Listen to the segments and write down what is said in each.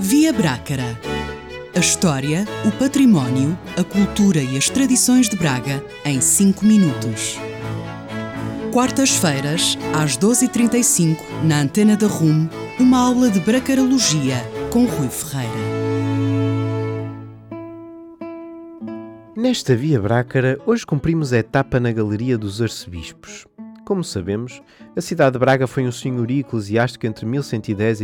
Via Brácara. A história, o património, a cultura e as tradições de Braga em 5 minutos. Quartas-feiras, às 12h35, na Antena da RUM, uma aula de bracarologia com Rui Ferreira. Nesta Via Brácara, hoje cumprimos a etapa na Galeria dos Arcebispos. Como sabemos, a cidade de Braga foi um senhorio eclesiástico entre 1110 e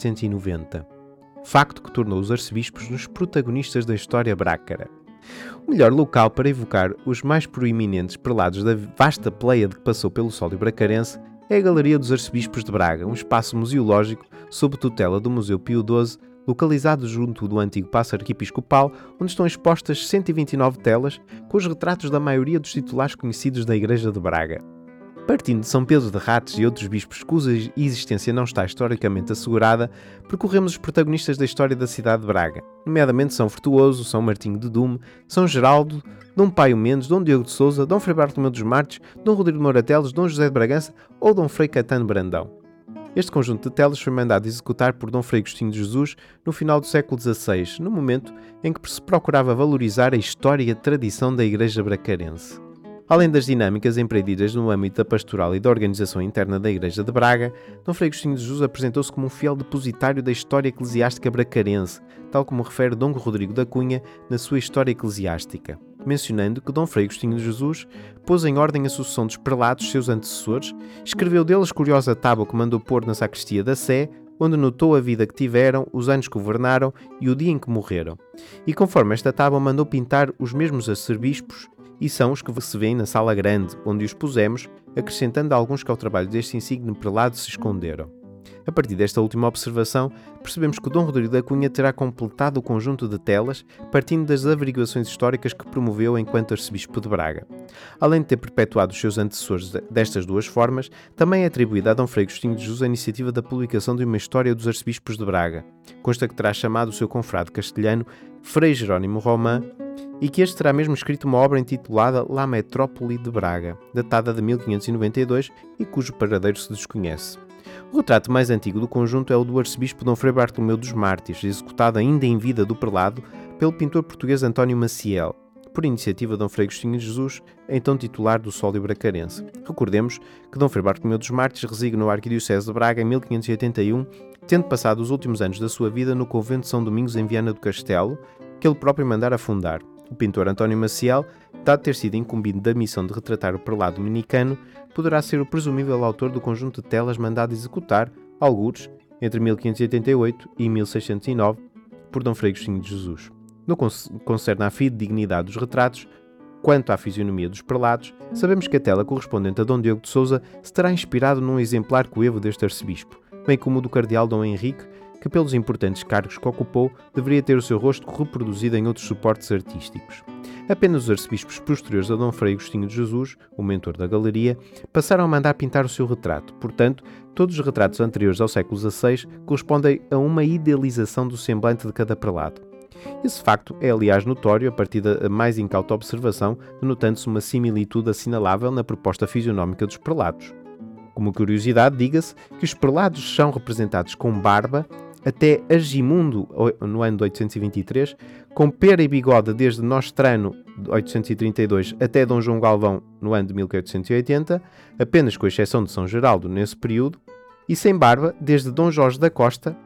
1790. Facto que tornou os arcebispos nos protagonistas da história brácara. O melhor local para evocar os mais proeminentes prelados da vasta pleiade que passou pelo sólio bracarense é a Galeria dos Arcebispos de Braga, um espaço museológico sob tutela do Museu Pio XII, localizado junto do antigo Paço Arquiepiscopal, onde estão expostas 129 telas com os retratos da maioria dos titulares conhecidos da Igreja de Braga. Partindo de São Pedro de Rates e outros bispos cuja existência não está historicamente assegurada, percorremos os protagonistas da história da cidade de Braga, nomeadamente São Frutuoso, São Martinho de Dume, São Geraldo, Dom Paio Mendes, Dom Diogo de Sousa, Dom Frei Bartolomeu dos Martins, Dom Rodrigo de Mourateles, Dom José de Bragança ou Dom Frei Caetano Brandão. Este conjunto de telas foi mandado executar por Dom Frei Agostinho de Jesus no final do século XVI, no momento em que se procurava valorizar a história e a tradição da Igreja bracarense. Além das dinâmicas empreendidas no âmbito da pastoral e da organização interna da Igreja de Braga, Dom Frei Agostinho de Jesus apresentou-se como um fiel depositário da história eclesiástica bracarense, tal como refere Dom Rodrigo da Cunha na sua História Eclesiástica, mencionando que Dom Frei Agostinho de Jesus pôs em ordem a sucessão dos prelados, seus antecessores, escreveu deles curiosa tábua que mandou pôr na sacristia da Sé, onde notou a vida que tiveram, os anos que governaram e o dia em que morreram. E conforme esta tábua mandou pintar os mesmos arcebispos, e são os que se vêem na sala grande, onde os pusemos, acrescentando alguns que ao trabalho deste insigne prelado se esconderam. A partir desta última observação, percebemos que o Dom Rodrigo da Cunha terá completado o conjunto de telas, partindo das averiguações históricas que promoveu enquanto arcebispo de Braga. Além de ter perpetuado os seus antecessores destas duas formas, também é atribuída a Dom Frei Agostinho de Jesus a iniciativa da publicação de uma história dos arcebispos de Braga. Consta que terá chamado o seu confrade castelhano Frei Jerónimo Román, e que este terá mesmo escrito uma obra intitulada La Metrópole de Braga, datada de 1592 e cujo paradeiro se desconhece. O retrato mais antigo do conjunto é o do arcebispo Dom Frei Bartolomeu dos Martins, executado ainda em vida do prelado pelo pintor português António Maciel, por iniciativa de Dom Frei Agostinho de Jesus, então titular do sólio bracarense. Recordemos que Dom Frei Bartolomeu dos Martins resignou a Arquidiocese de Braga em 1581, tendo passado os últimos anos da sua vida no convento de São Domingos em Viana do Castelo, que ele próprio mandara fundar. O pintor António Maciel, dado ter sido incumbido da missão de retratar o prelado dominicano, poderá ser o presumível autor do conjunto de telas mandado executar, algures, entre 1588 e 1609, por Dom Frei Agostinho de Jesus. No que concerne à fidedignidade dos retratos, quanto à fisionomia dos prelados, sabemos que a tela correspondente a Dom Diogo de Sousa se terá inspirado num exemplar coevo deste arcebispo, bem como o do cardeal Dom Henrique, que pelos importantes cargos que ocupou, deveria ter o seu rosto reproduzido em outros suportes artísticos. Apenas os arcebispos posteriores a Dom Frei Agostinho de Jesus, o mentor da galeria, passaram a mandar pintar o seu retrato. Portanto, todos os retratos anteriores ao século XVI correspondem a uma idealização do semblante de cada prelado. Esse facto é, aliás, notório a partir da mais incauta observação, denotando-se uma similitude assinalável na proposta fisionómica dos prelados. Como curiosidade, diga-se que os prelados são representados com barba até Agimundo, no ano de 823, com pera e bigode desde Nostrano, de 832, até Dom João Galvão, no ano de 1880, apenas com exceção de São Geraldo nesse período, e sem barba desde Dom Jorge da Costa,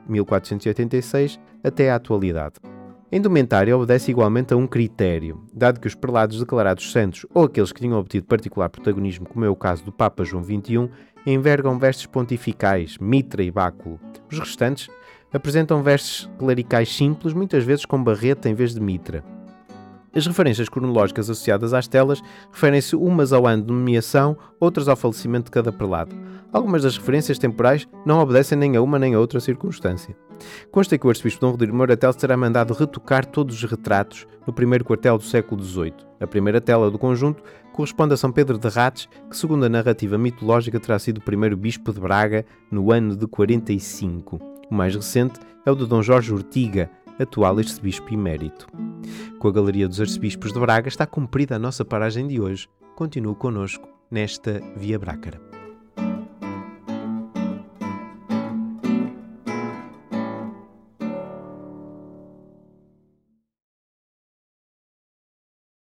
1486, até à atualidade. A indumentária obedece igualmente a um critério, dado que os prelados declarados santos ou aqueles que tinham obtido particular protagonismo, como é o caso do Papa João XXI, envergam vestes pontificais, mitra e báculo. Os restantes apresentam vestes clericais simples, muitas vezes com barreta em vez de mitra. As referências cronológicas associadas às telas referem-se umas ao ano de nomeação, outras ao falecimento de cada prelado. Algumas das referências temporais não obedecem nem a uma nem a outra circunstância. Consta que o arcebispo Dom Rodrigo de Mourateles terá mandado retocar todos os retratos no primeiro quartel do século XVIII. A primeira tela do conjunto corresponde a São Pedro de Rates, que segundo a narrativa mitológica terá sido o primeiro bispo de Braga no ano de 45. O mais recente é o de Dom Jorge Ortiga, atual arcebispo emérito. Com a Galeria dos Arcebispos de Braga está cumprida a nossa paragem de hoje. Continue connosco nesta Via Brácara.